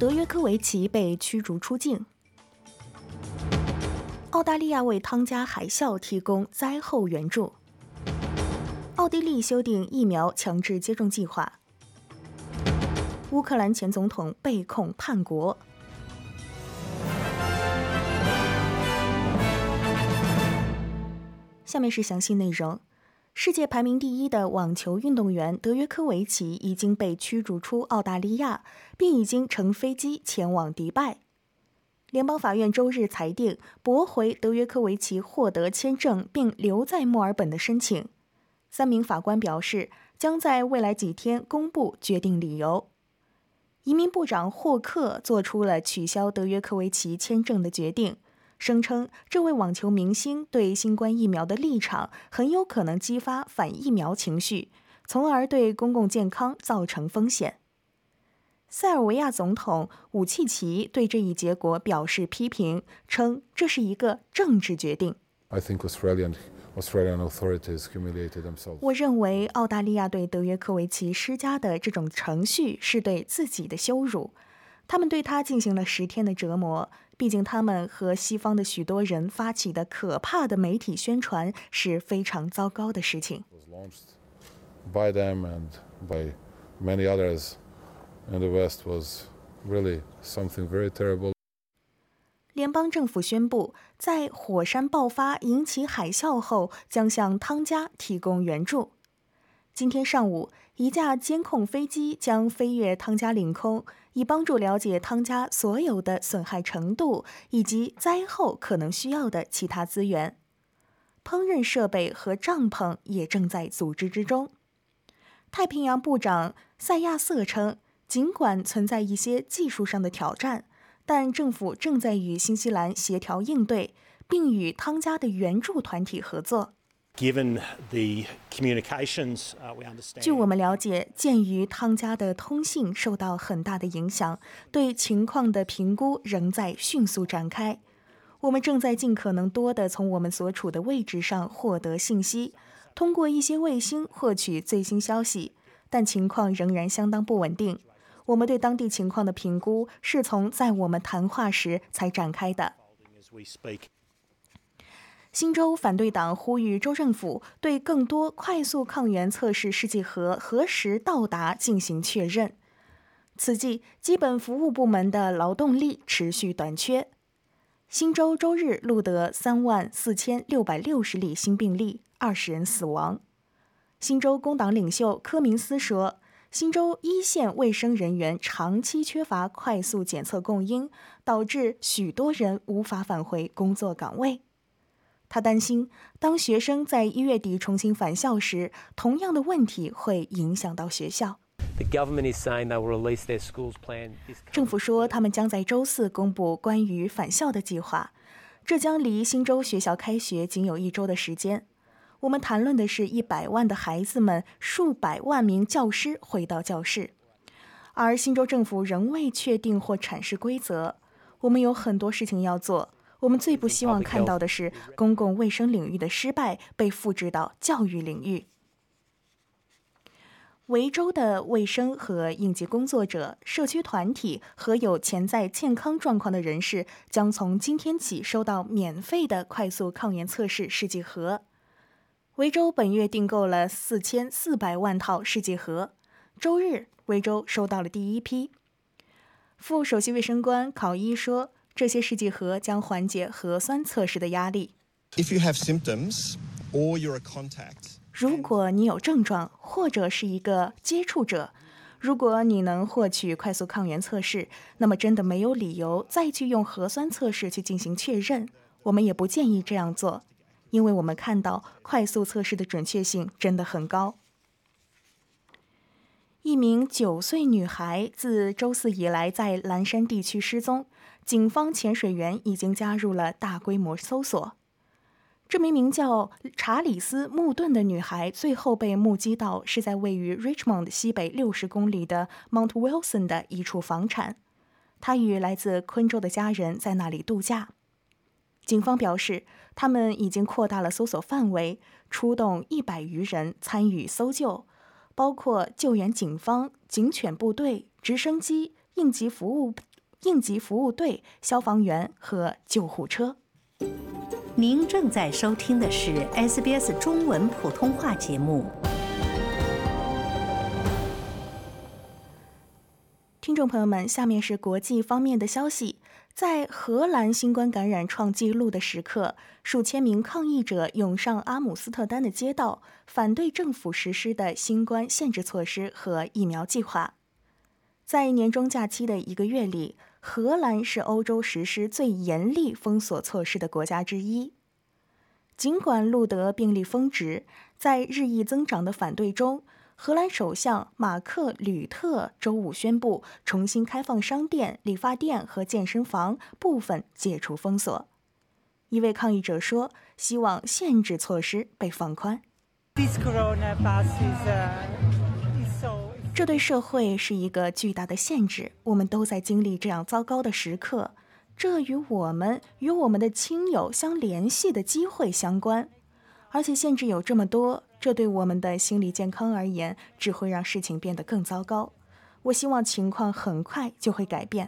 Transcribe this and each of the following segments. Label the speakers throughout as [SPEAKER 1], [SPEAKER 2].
[SPEAKER 1] 德约科维奇被驱逐出境。澳大利亚为汤加海啸提供灾后援助。奥地利修订疫苗强制接种计划。乌克兰前总统被控叛国。下面是详细内容。世界排名第1的网球运动员德约科维奇已经被驱逐出澳大利亚，并已经乘飞机前往迪拜。联邦法院周日裁定驳回德约科维奇获得签证并留在墨尔本的申请。3名法官表示，将在未来几天公布决定理由。移民部长霍克做出了取消德约科维奇签证的决定，声称这位网球明星对新冠疫苗的立场很有可能激发反疫苗情绪，从而对公共健康造成风险。塞尔维亚总统武契奇对这一结果表示批评，称这是一个政治决定。我认为澳大利亚对德约科维奇施加的这种程序是对自己的羞辱。他们对他进行了10天的折磨，毕竟他们和西方的许多人发起的可怕的媒体宣传是非常糟糕的事情。联邦政府宣布，在火山爆发引起海啸后，将向汤加提供援助。今天上午，一架监控飞机将飞越汤加领空，以帮助了解汤加所有的损害程度以及灾后可能需要的其他资源。烹饪设备和帐篷也正在组织之中。太平洋部长塞亚瑟称，尽管存在一些技术上的挑战，但政府正在与新西兰协调应对，并与汤加的援助团体合作。据我们了解，鉴于汤加的通信受到很大的影响，对情况的评估仍在迅速展开。我们正在尽可能多地从我们所处的位置上获得信息，通过一些卫星获取最新消息，但情况仍然相当不稳定。我们对当地情况的评估是从在我们谈话时才展开的。新州反对党呼吁州政府对更多快速抗原测试试剂盒何时到达进行确认。此际，基本服务部门的劳动力持续短缺。新州周日录得34660例新病例，20人死亡。新州工党领袖科明斯说，新州一线卫生人员长期缺乏快速检测供应，导致许多人无法返回工作岗位。他担心，当学生在1月底重新返校时，同样的问题会影响到学校。政府说，他们将在周4公布关于返校的计划，这将离新州学校开学仅有1周的时间。我们谈论的是100万的孩子们，数百万名教师回到教室，而新州政府仍未确定或阐释规则。我们有很多事情要做。我们最不希望看到的是公共卫生领域的失败被复制到教育领域。维州的卫生和应急工作者、社区团体和有潜在健康状况的人士将从今天起收到免费的快速抗原测试试剂盒。维州本月订购了4400万套试剂盒，周日维州收到了第1批。副首席卫生官考伊说，这些试剂盒将缓解核酸测试的压力。如果你有症状，或者是一个接触者，如果你能获取快速抗原测试，那么真的没有理由再去用核酸测试去进行确认。我们也不建议这样做，因为我们看到快速测试的准确性真的很高。一名9岁女孩自周4以来在蓝山地区失踪，警方潜水员已经加入了大规模搜索。这名叫查理斯·穆顿的女孩最后被目击到是在位于 Richmond 西北60公里的 Mount Wilson 的一处房产，她与来自昆州的家人在那里度假。警方表示，他们已经扩大了搜索范围，出动100余人参与搜救，包括救援警方、警犬部队、直升机、应急服务应急服务队、消防员和救护车。
[SPEAKER 2] 您正在收听的是 SBS 中文普通话节目。
[SPEAKER 1] 听众朋友们，下面是国际方面的消息。在荷兰新冠感染创纪录的时刻，数千名抗议者涌上阿姆斯特丹的街道，反对政府实施的新冠限制措施和疫苗计划。在年终假期的1个月里，荷兰是欧洲实施最严厉封锁措施的国家之一。尽管录得病例峰值，在日益增长的反对中，荷兰首相马克·吕特周五宣布重新开放商店、理发店和健身房，部分解除封锁。一位抗议者说，希望限制措施被放宽。这对社会是一个巨大的限制，我们都在经历这样糟糕的时刻，这与我们与我们的亲友相联系的机会相关。而且限制有这么多，这对我们的心理健康而言，只会让事情变得更糟糕。我希望情况很快就会改变。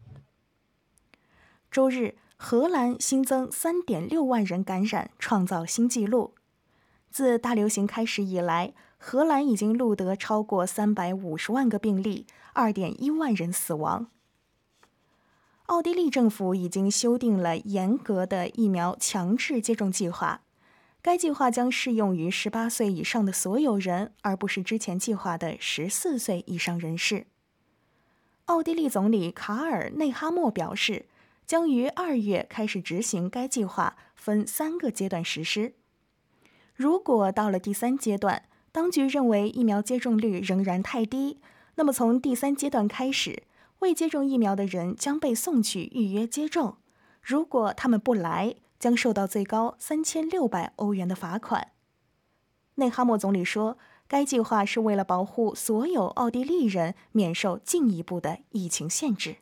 [SPEAKER 1] 周日，荷兰新增3.6万人感染，创造新纪录。自大流行开始以来，荷兰已经录得超过350万个病例，2.1万人死亡。奥地利政府已经修订了严格的疫苗强制接种计划。该计划将适用于18岁以上的所有人，而不是之前计划的14岁以上人士。奥地利总理卡尔内哈默表示，将于2月开始执行该计划，分3个阶段实施。如果到了第3阶段，当局认为疫苗接种率仍然太低，那么从第3阶段开始，未接种疫苗的人将被送去预约接种。如果他们不来，将受到最高3600欧元的罚款。内哈默总理说，该计划是为了保护所有奥地利人免受进一步的疫情限制。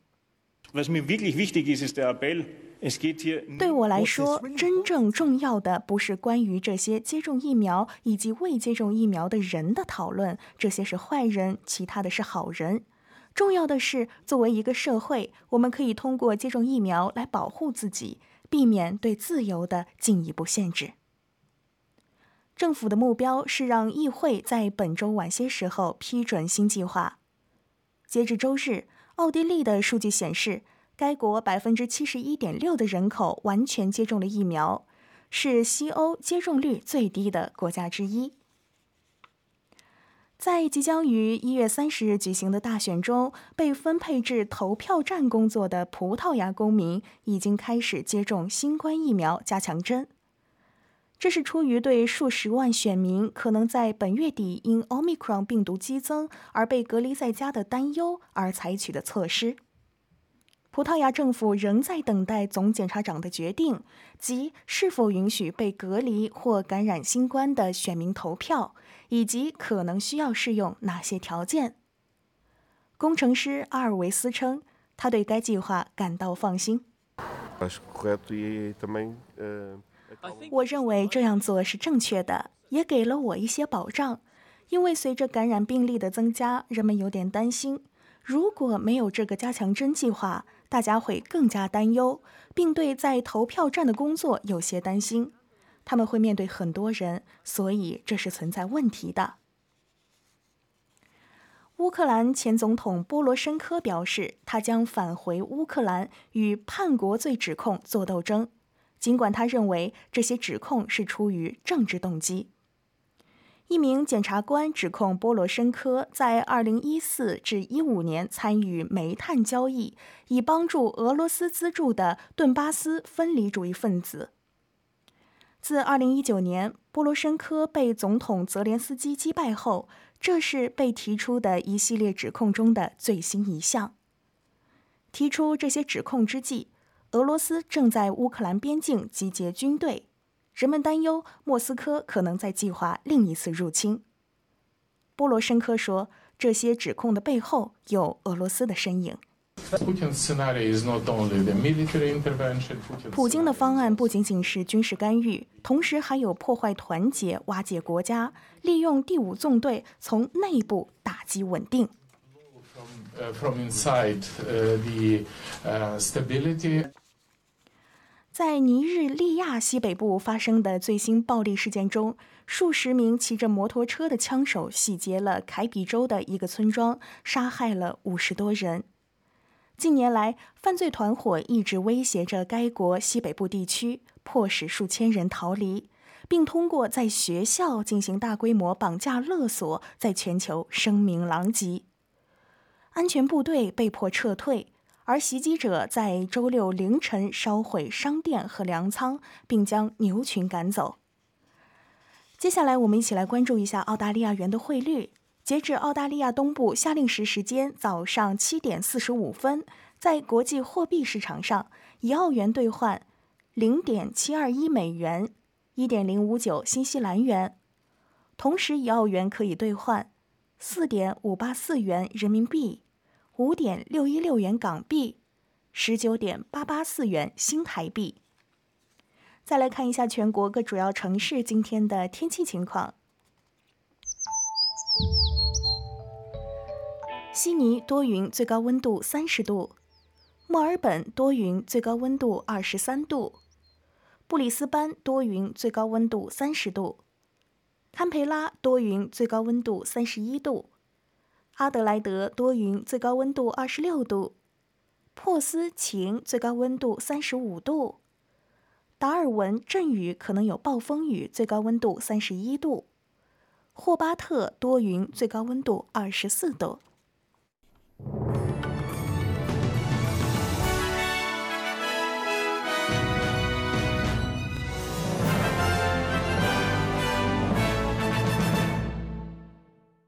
[SPEAKER 1] 对我来说，真正重要的不是关于这些接种疫苗以及未接种疫苗的人的讨论，这些是坏人，其他的是好人。重要的是，作为一个社会，我们可以通过接种疫苗来保护自己，避免对自由的进一步限制。政府的目标是让议会在本周晚些时候批准新计划。截至周日，奥地利的数据显示，该国71.6%的人口完全接种了疫苗，是西欧接种率最低的国家之一。在即将于1月30日举行的大选中，被分配至投票站工作的葡萄牙公民已经开始接种新冠疫苗加强针。这是出于对数十万选民可能在本月底因 Omicron 病毒激增而被隔离在家的担忧而采取的措施。葡萄牙政府仍在等待总检察长的决定，即是否允许被隔离或感染新冠的选民投票，以及可能需要适用哪些条件。工程师阿尔维斯称，他对该计划感到放心。我认为这样做是正确的，也给了我一些保障，因为随着感染病例的增加，人们有点担心，如果没有这个加强针计划，大家会更加担忧，并对在投票站的工作有些担心。他们会面对很多人，所以这是存在问题的。乌克兰前总统波罗申科表示，他将返回乌克兰与叛国罪指控作斗争，尽管他认为这些指控是出于政治动机。一名检察官指控波罗申科在2014至15年参与煤炭交易，以帮助俄罗斯资助的顿巴斯分离主义分子。自2019年波罗申科被总统泽连斯基击败后，这是被提出的一系列指控中的最新一项。提出这些指控之际，俄罗斯正在乌克兰边境集结军队，人们担忧莫斯科可能在计划另一次入侵。波罗申科说，这些指控的背后有俄罗斯的身影。普京的方案不仅仅是军事干预，同时还有破坏团结、瓦解国家，利用第5纵队从内部打击稳定。
[SPEAKER 3] from inside the stability.
[SPEAKER 1] 在尼日利亚西北部发生的最新暴力事件中，数十名骑着摩托车的枪手洗劫了凯比州的一个村庄，杀害了50多人。近年来，犯罪团伙一直威胁着该国西北部地区，迫使数千人逃离，并通过在学校进行大规模绑架勒索，在全球声名狼藉。安全部队被迫撤退，而袭击者在周六凌晨烧毁商店和粮仓，并将牛群赶走。接下来，我们一起来关注一下澳大利亚元的汇率。截至澳大利亚东部夏令时时间早上7点45分，在国际货币市场上，1澳元兑换0.721美元，1.059新西兰元。同时，1澳元可以兑换4.584元人民币，5.616元港币，19.884元新台币。再来看一下全国各主要城市今天的天气情况。悉尼多云，最高温度30度；墨尔本多云，最高温度23度；布里斯班多云，最高温度30度；堪培拉多云，最高温度31度；阿德莱德多云，最高温度26度；珀斯晴，最高温度35度；达尔文阵雨，可能有暴风雨，最高温度31度；霍巴特多云，最高温度24度。